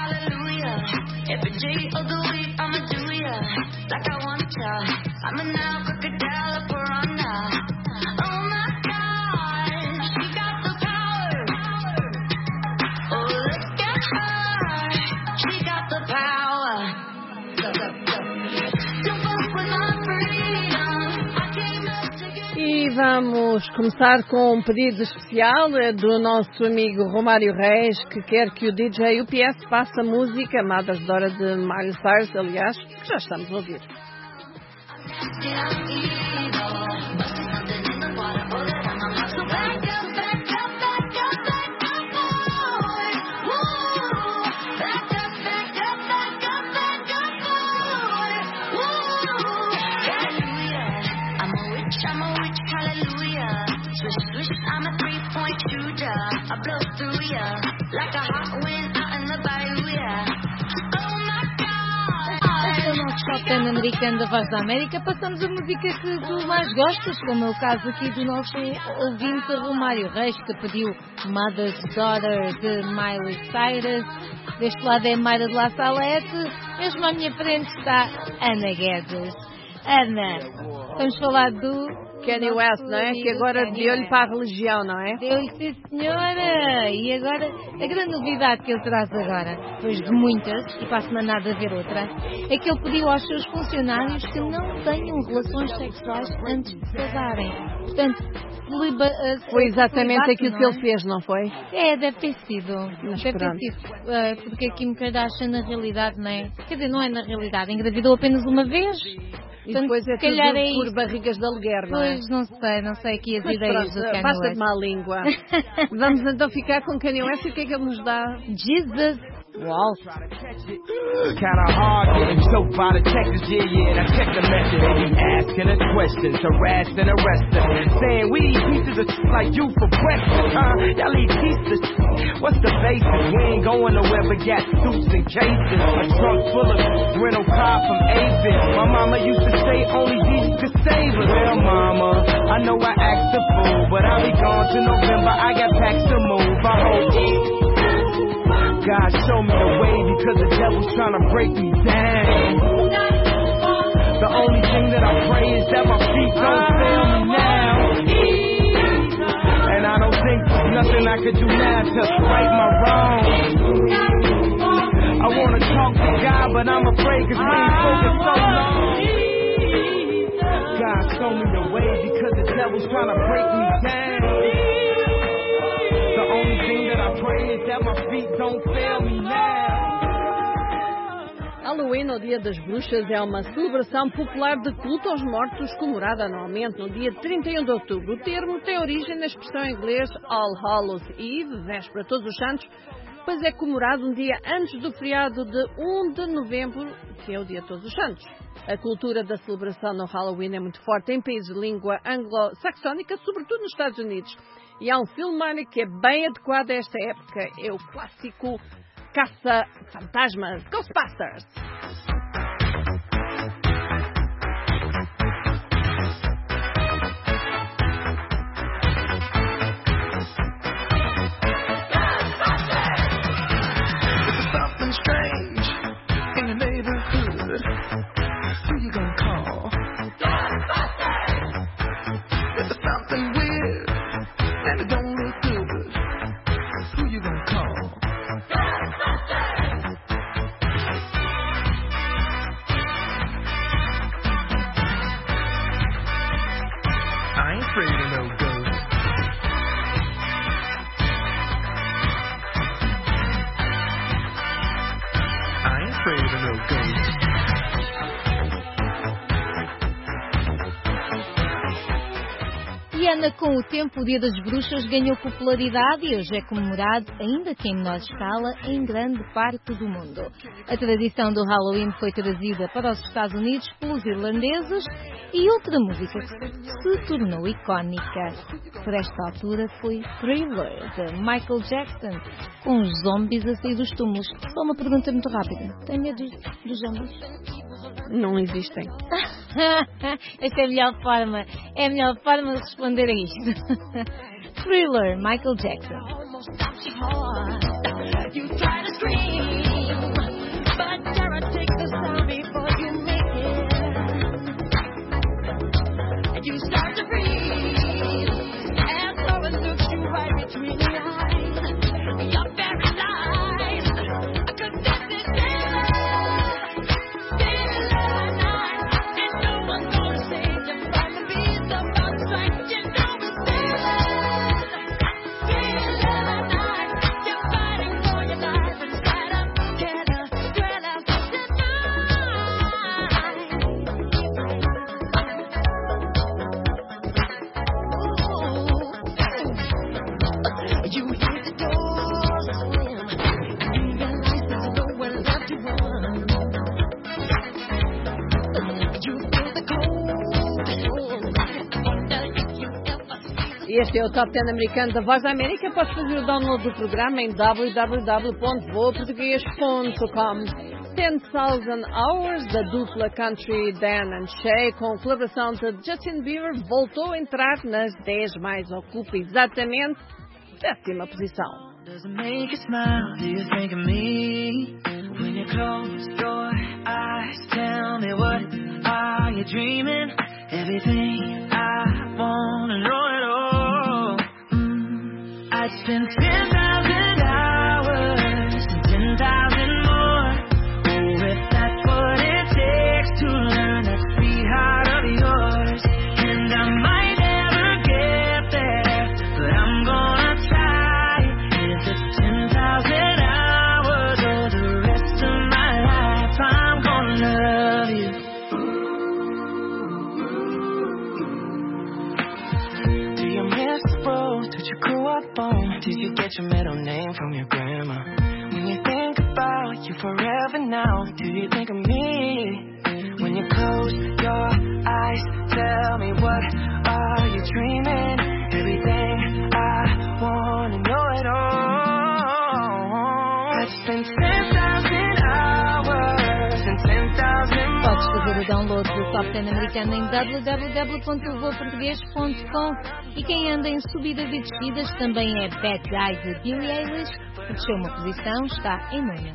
E vamos começar com um pedido especial do nosso amigo Romário Reis, que quer que o DJ UPS passe a música Mothers Daughter de Miley Cyrus, aliás, que já estamos a ouvir. Americano da Voz da América, passamos a música que tu mais gostas, como é o caso aqui do nosso ouvinte Romário Reis, que pediu Mother's Daughter de Miley Cyrus. Deste lado é Mayra de La Salete, mesmo à minha frente está Ana Guedes. Ana, vamos falar do Kanye West, não é? Que agora deu-lhe para a religião, não é? Deu-lhe, sim senhora! E agora, a grande novidade que ele traz agora, depois de muitas, e para a semana nada a ver outra, é que ele pediu aos seus funcionários que não tenham relações sexuais antes de se casarem. Portanto, foi exatamente aquilo que ele fez, não foi? Deve ter sido. Porque a Kim Kardashian, na realidade, não é? Quer dizer, não é na realidade, engravidou apenas uma vez. E depois é tudo por barrigas de aluguer, não é? Pois, não sei aqui as ideias do Kanye West. Basta de má língua. Vamos então ficar com Kanye West e o que é que ele nos dá? Jesus Waltz. Kinda hard getting choked by the Texas, yeah, I check the message. They be asking us questions, harassed and arrested, saying we eat pieces of like you for breakfast, huh? Y'all eat pieces. What's the basis? We ain't going nowhere but got suits and cases. A trunk full of rental car from Avis. My mama used to say only Jesus could save us. Well, mama, I know I act a fool, but I'll be gone to November. I got packs to move. I hope God show me the way because the devil's trying to break me down. The only thing that I pray is that my feet don't fail me now. And I don't think there's nothing I could do now to right my wrongs. I wanna talk to God, but I'm afraid cause we ain't focused so long. God show me the way because the devil's trying to break me down. The only thing that I pray is that my feet don't fail me now. Halloween, o Dia das Bruxas, é uma celebração popular de culto aos mortos comemorada anualmente no dia 31 de outubro. O termo tem origem na expressão em inglês All Hallows Eve, véspera de Todos os Santos, pois é comemorado um dia antes do feriado de 1 de novembro, que é o Dia de Todos os Santos. A cultura da celebração no Halloween é muito forte em países de língua anglo-saxónica, sobretudo nos Estados Unidos. E há um filme que é bem adequado a esta época, é o clássico Caça-Fantasmas, Ghostbusters. E Ana, com o tempo, o Dia das Bruxas ganhou popularidade e hoje é comemorado, ainda que em menor escala, em grande parte do mundo. A tradição do Halloween foi trazida para os Estados Unidos pelos irlandeses e outra música que se tornou icónica por esta altura foi Thriller, de Michael Jackson, com os zombies a sair dos túmulos. Só uma pergunta muito rápida. Tem medo dos zombies? Não existem. Esta é a melhor forma. É a melhor forma de responder a isto. Thriller, Michael Jackson. Este é o Top 10 americano da Voz da América. Podes fazer o download do programa em www.voaportugues.com. 10,000 Hours, da dupla country Dan and Shay, com colaboração de Justin Bieber, voltou a entrar nas 10 mais, ocupa exatamente 7ª posição. Does it make you smile? Do you think of me? When you close your eyes, tell me what are you dreaming? Everything I wanna know it all. I'd spend 10,000 hours and 10,000 more. Oh, if that's what it takes to learn that sweetheart of yours. And I might never get there, but I'm gonna try. If it's 10,000 hours or the rest of my life, I'm gonna love you. Do you miss the road that you grew up on? Did you get your middle name from your grandma? When you think about you forever now, do you think of me? When you close your eyes, tell me what are you dreaming? Everything I wanna know it all. I've spent 10,000 hours and 10,000 more. Podes fazer o download do Top 10 americano em www.voaportugues.com. E quem anda em subidas e descidas também é Bad Guy de Billie Eilish, que desceu uma posição, está em 9ª.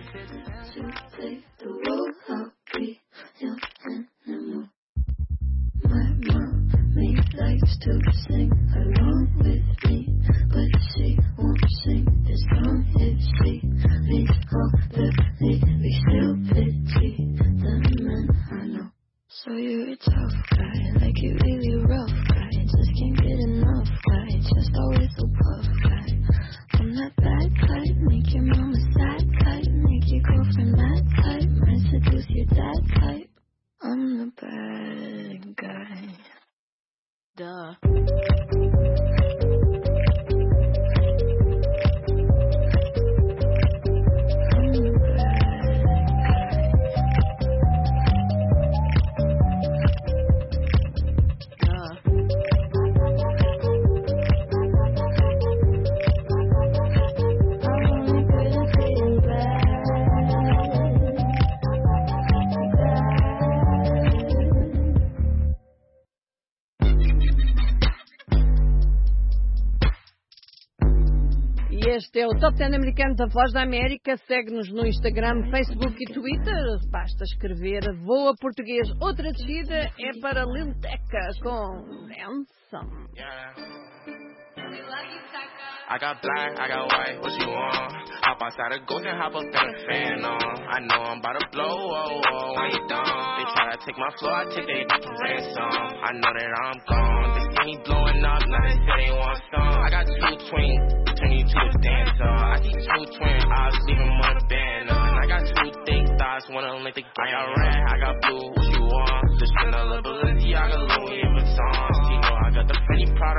So you're a tough guy, like you really rough guy. Just can't get enough guy, just always so puff guy. I'm that bad type, make your mama sad type, make your girlfriend mad type, might seduce your dad type. I'm the bad guy. Duh. Este é o Top 10 americano da Voz da América. Segue-nos no Instagram, Facebook e Twitter. Basta escrever Voa Português. Outra descida é para Lil Tecca com Ransom. I got black, I got white, what you want? Hop outside a ghost and hop up in a fan on. I know I'm about to blow, oh, oh, when you done. They try to take my floor, I take their ransom. I know that I'm gone. They see me blowing up, now they say they want some. I got 2 twins, turn you to a dancer. I see 2 twin eyes, leave them on a banner. And I got 2 thick thighs, wanna lick the I got red, I got blue, what you want? The Chanel ability, I got Louis Vuitton. You know I got the Fendi Prada.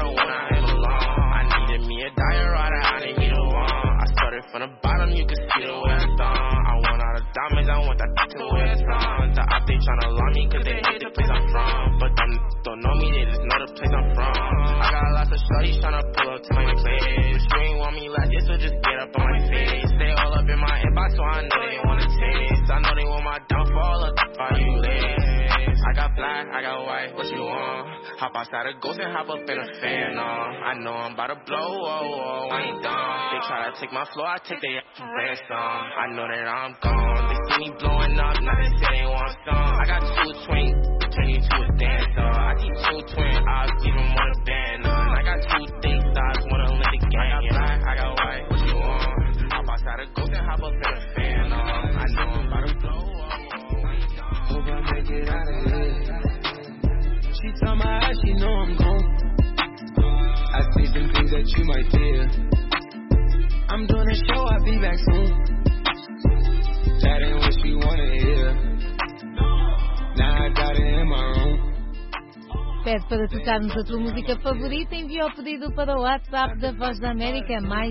they tryna lie me cause they hate the place I'm from. But don't know me, they just know the place I'm from. I got lots of shorties tryna pull up to my place. You ain't want me like this, so just get up on my face. Stay all up in my inbox, so I know they wanna taste. I know they want my downfall, up how you live. I got black, I got white, what you want? Hop outside a ghost and hop up in a fan, I know I'm about to blow, I ain't done. They try to take my floor, I take their ransom. I know that I'm gone. They see me blowing up, now they say they want some. I got 2 twins, turn you to a dancer. I keep 2 twin eyes, even want a band on. I got 2 things, I wanna live the game. I got black, I got white, what you want? Hop outside a ghost and hop up in a fan, I know I'm about to blow, hope I make it out of here. She tell my eyes, she know I'm gone. I say some things that you might fear. I'm doing a show, I'll be back soon. That ain't what she wanna hear. Now I got it in my room. Pede para tocarmos a tua música favorita, envia o pedido para o WhatsApp da Voz da América, mais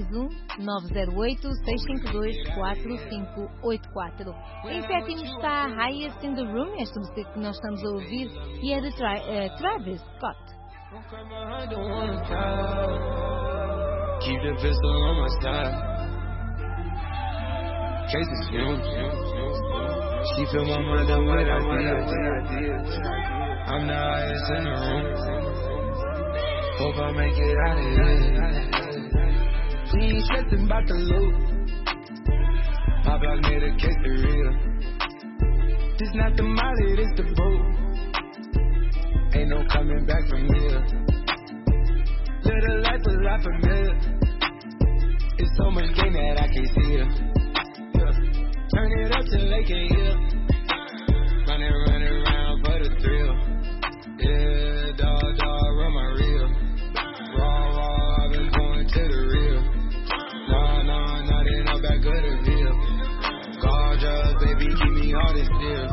908-652-4584. Em sétimo está Highest in the Room, esta música que nós estamos a ouvir, e é de Travis Scott. Keep the pistol on my side. Cases fumes. She fill my mind up with ideas. I'm the highest in the room. Hope I make it out of here. She ain't stressing about the loot. My block made a case for real. This not the molly, this the boat. Ain't no coming back from here. Little life a lot familiar. It's so much game that I can't see it. Turn it up till they can't hear. Running around for the thrill. Yeah, dog, run my reel. Raw, I've been going to the real. Nah, they know back good as real. Gorgeous, baby, keep me hard and still.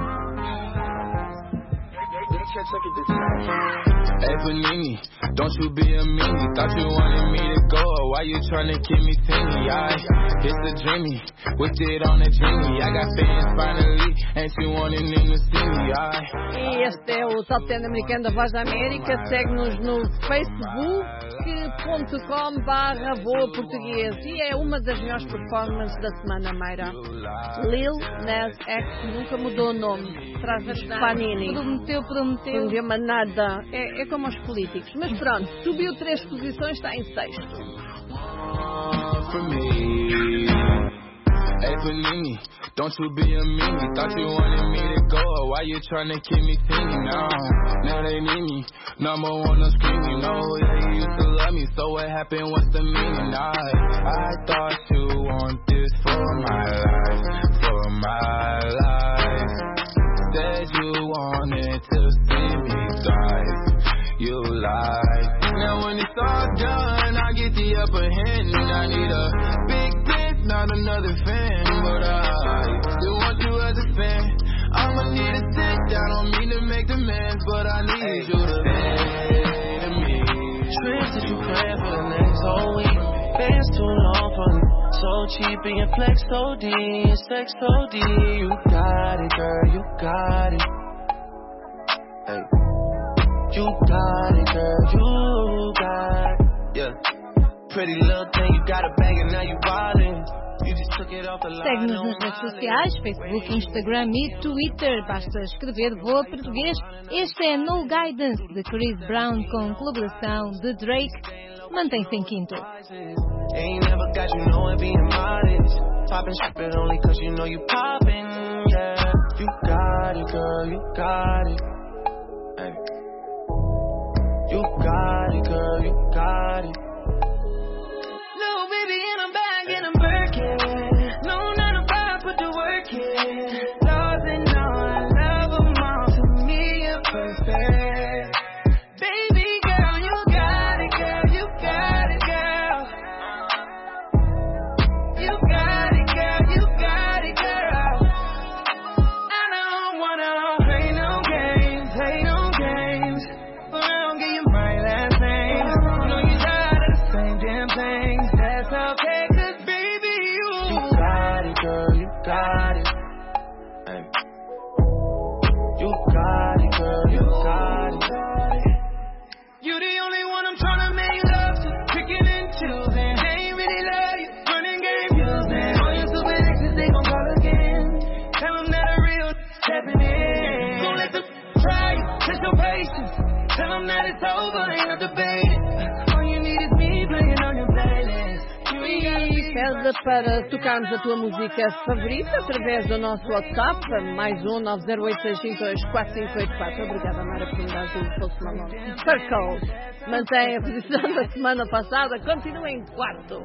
Hey, Panini, don't you be a meanie. Thought you wanted me to go, why you tryna keep me teeny? It's a dreamy, whipped it on a genie. I got fans finally, ain't you wanting them to see me? E este é o Top 10 americano da Voz da América. Segue-nos no facebook.com/Voa Português. E é uma das melhores performances da semana, Mayra. Lil Nas X nunca mudou o nome. Travis Panini. Prometeu. Não deu mais nada. É como os políticos. Mas pronto, subiu 3 posições, está em 6º. Hey Panini, don't you be a meanie. Thought you wanted me to go, why you tryna keep me teeny now? Now they need me, number one on screen, you know. Yeah, you used to love me, so what happened, what's the meaning? I thought you want this for my life. Said you wanted to see me thrive, you lied. Now when it's all done, I get the upper hand. I need a big dick, not another fan. But I still want you as a fan. I'ma need a sit down, don't mean to make demands, but I need you to say to me. Trips that you plan for the next whole week. Bands too long for me, so cheap and your flex so D, your sex so D. You got it, girl, you got it. Hey. You got it, girl, you got it. Yeah. Pretty little thing, you got a bag and now you ballin'. Segue-nos nas redes sociais, Facebook, Instagram e Twitter. Basta escrever Voa Português. Este é No Guidance, de Chris Brown, com colaboração de Drake. Mantém-se em quinto. Ain't never got you knowing being modest. Poppin' shit only cause you know you poppin', yeah. You got it, girl, you got it. Hey. You got it, girl, you got it. No, baby, and I'm back and I'm working. No, 9 to 5, put the work in. Laws and all, I love them all. To me, you're perfect. Baby girl, you got it, girl, you got it, girl. You got it, girl, you got it, girl. I don't wanna play no games, but I don't get you my last Test your patience. Tell them that it's over, ain't no debate. All you need is me playing on your playlist. Pede para tocarmos a tua música favorita através do nosso WhatsApp, mais 908-652-4584. Obrigada, Mara, por me dar o Post Malone. Circle mantém a posição da semana passada, continua em quarto.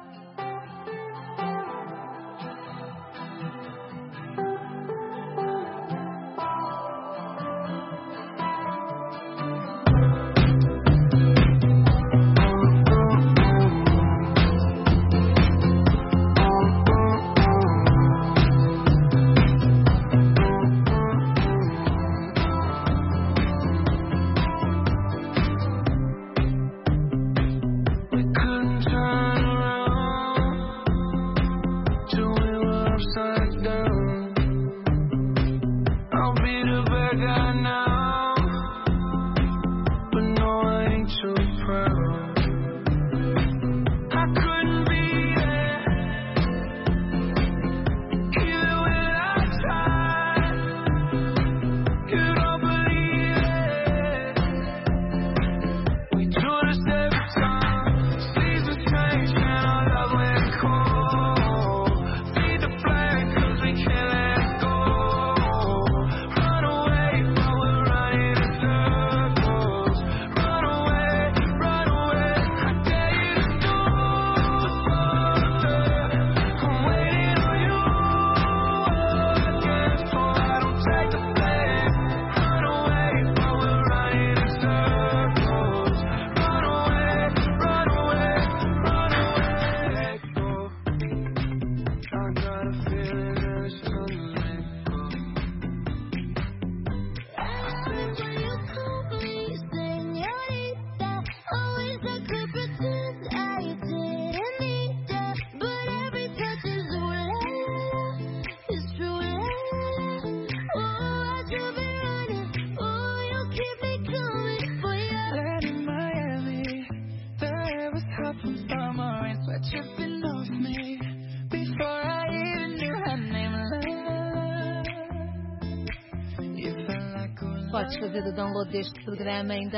Podes fazer o download deste programa em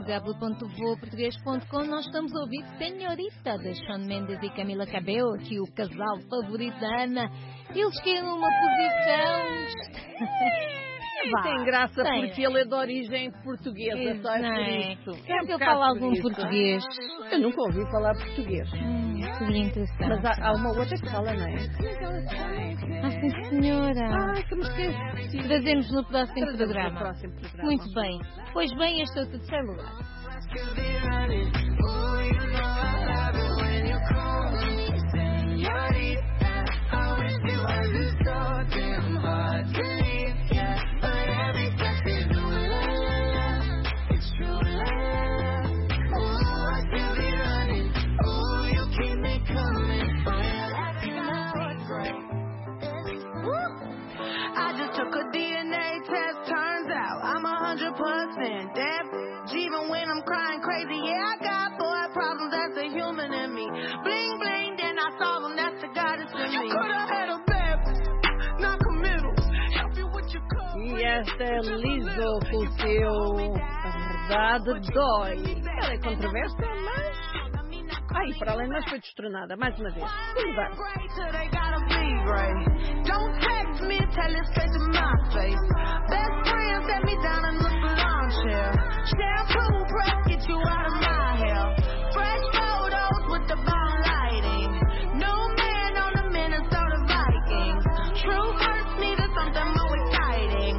www.voaportugues.com. Nós estamos a ouvir Senhorita, de Shawn Mendes e Camila Cabello, aqui o casal favorito da Ana. Eles querem uma posição... Tem graça porque ele é de origem portuguesa, só é por isso. Quer que eu fale algum português? Eu nunca ouvi falar português. Seria interessante. Mas há uma outra que fala, não é? Sim, senhora. Ai, que me esqueci. Trazemos no próximo programa. Muito ok. bem. Pois bem, este é o terceiro lugar. Took a DNA test, turns out I'm 100% deaf. Even when I'm crying crazy, yeah, I got boy problems, that's a human in me. Bling, bling, then I solve them, that's the goddess in me. You could've had a Baptist, not committal. Help you with your cup. E esta é Lizzo com o seu A Verdade Dói. Ela é controversa, mas... Ai, para além, mas foi destronada, mais uma vez. Tudo bem. Don't text me, tell it straight to my face. Best friend set me down in the salon chair. Shampoo press, get you out of my hair. Fresh photos with the bomb lighting. No man on the Minnesota Vikings. True hurts me to something more exciting.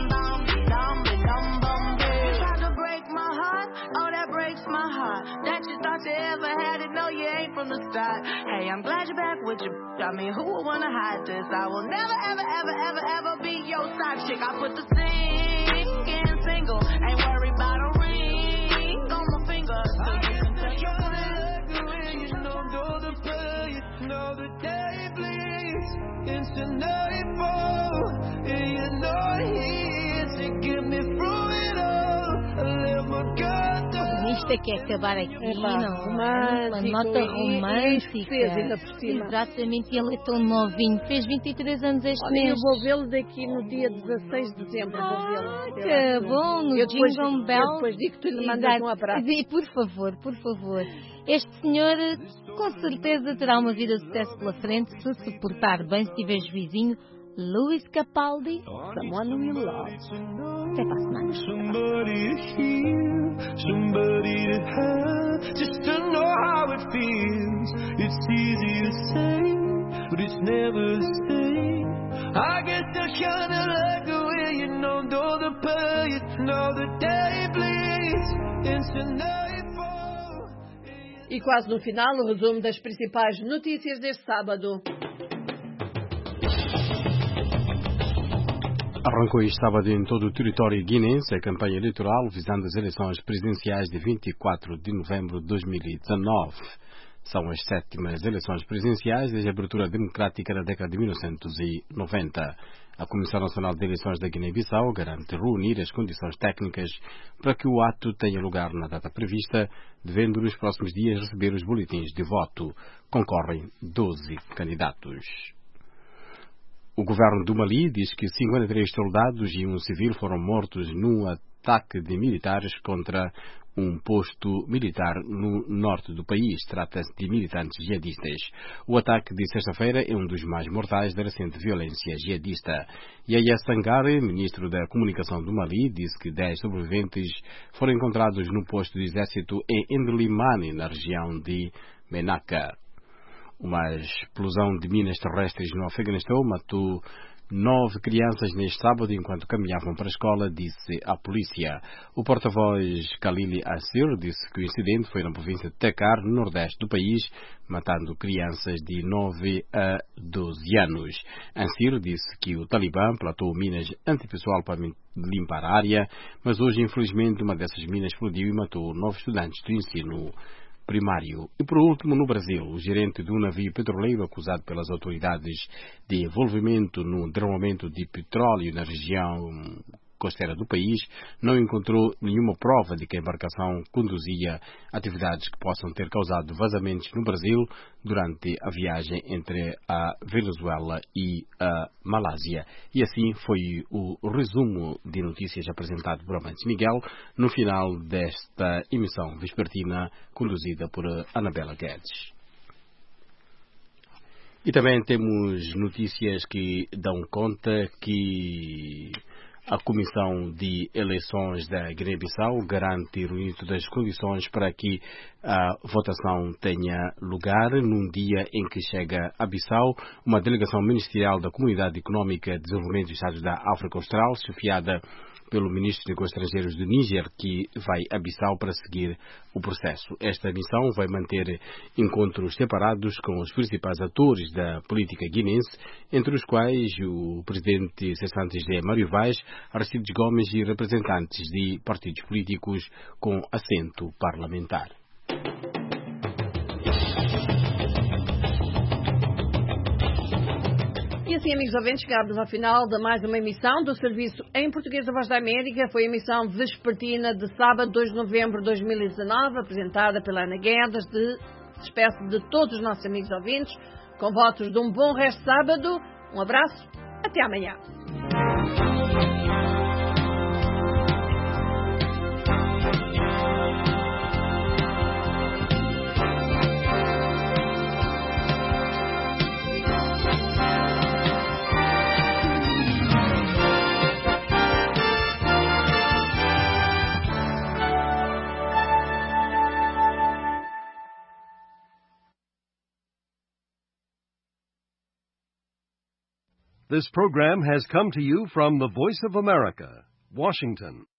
You tried to break my heart, oh that breaks my heart. That you thought you ever had it, no you ain't from the start. Hey, I'm glad you're back with your... I mean, who would wanna hide this? I will never, ever, ever, ever, ever be your side chick. I put the singing single, ain't worried about a ring on my finger. So you can tell your you know the play, you know the day bleeds into nightfall, and you're not here to get me through it all. I let my guard down. Isto é que é acabar aqui, não? Romântico, Uma nota romântica. Fez ainda por cima. Exatamente, ele é tão novinho. Fez 23 anos este mês. Eu vou vê-lo daqui no dia 16 de dezembro. Vou vê-lo. Que bom, no Jingle Bell. Eu depois digo que tu lhe mandas um abraço. Por favor, por favor. Este senhor com certeza terá uma vida de sucesso pela frente se se portar bem, se tiver juizinho. Luis Capaldi, Someone We Love. Até para a semana. Somebody to hear, somebody to have, just to know how it feels. It's easy to say, but it's never the same. I guess I kinda like the way you know the pain, know the day bleeds into nightfall. E quase no final, o resumo das principais notícias deste sábado. Arrancou este sábado em todo o território guinense a campanha eleitoral visando as eleições presidenciais de 24 de novembro de 2019. São as 7ª eleições presidenciais desde a abertura democrática da década de 1990. A Comissão Nacional de Eleições da Guiné-Bissau garante reunir as condições técnicas para que o ato tenha lugar na data prevista, devendo nos próximos dias receber os boletins de voto. Concorrem 12 candidatos. O governo do Mali diz que 53 soldados e um civil foram mortos num ataque de militares contra um posto militar no norte do país. Trata-se de militantes jihadistas. O ataque de sexta-feira é um dos mais mortais da recente violência jihadista. Yahya Sangare, ministro da Comunicação do Mali, disse que 10 sobreviventes foram encontrados no posto de exército em Endelimane, na região de Menaka. Uma explosão de minas terrestres no Afeganistão matou 9 crianças neste sábado enquanto caminhavam para a escola, disse a polícia. O porta-voz Khalili Assir disse que o incidente foi na província de Takar, no nordeste do país, matando crianças de 9 a 12 anos. Assir disse que o Talibã plantou minas antipessoal para limpar a área, mas hoje, infelizmente, uma dessas minas explodiu e matou 9 estudantes do ensino primário. E por último, no Brasil, o gerente de um navio petroleiro acusado pelas autoridades de envolvimento no derramamento de petróleo na região costeira do país não encontrou nenhuma prova de que a embarcação conduzia atividades que possam ter causado vazamentos no Brasil durante a viagem entre a Venezuela e a Malásia. E assim foi o resumo de notícias apresentado por Amantes Miguel no final desta emissão vespertina conduzida por Anabela Guedes. E também temos notícias que dão conta que a Comissão de Eleições da Guiné-Bissau garante reunir todas as condições para que a votação tenha lugar num dia em que chega a Bissau uma delegação ministerial da Comunidade Económica de Desenvolvimento dos Estados da África Austral, chefiada pelo Ministro de Negócios Estrangeiros do Níger, que vai a Bissau para seguir o processo. Esta missão vai manter encontros separados com os principais atores da política guinense, entre os quais o presidente cessante José Mário Vaz, Aristides Gomes e representantes de partidos políticos com assento parlamentar. E assim, amigos ouvintes, chegamos ao final de mais uma emissão do Serviço em Português da Voz da América. Foi a emissão vespertina de sábado, 2 de novembro de 2019, apresentada pela Ana Guedes, espécie de todos os nossos amigos ouvintes, com votos de um bom resto de sábado. Um abraço, até amanhã. This program has come to you from the Voice of America, Washington.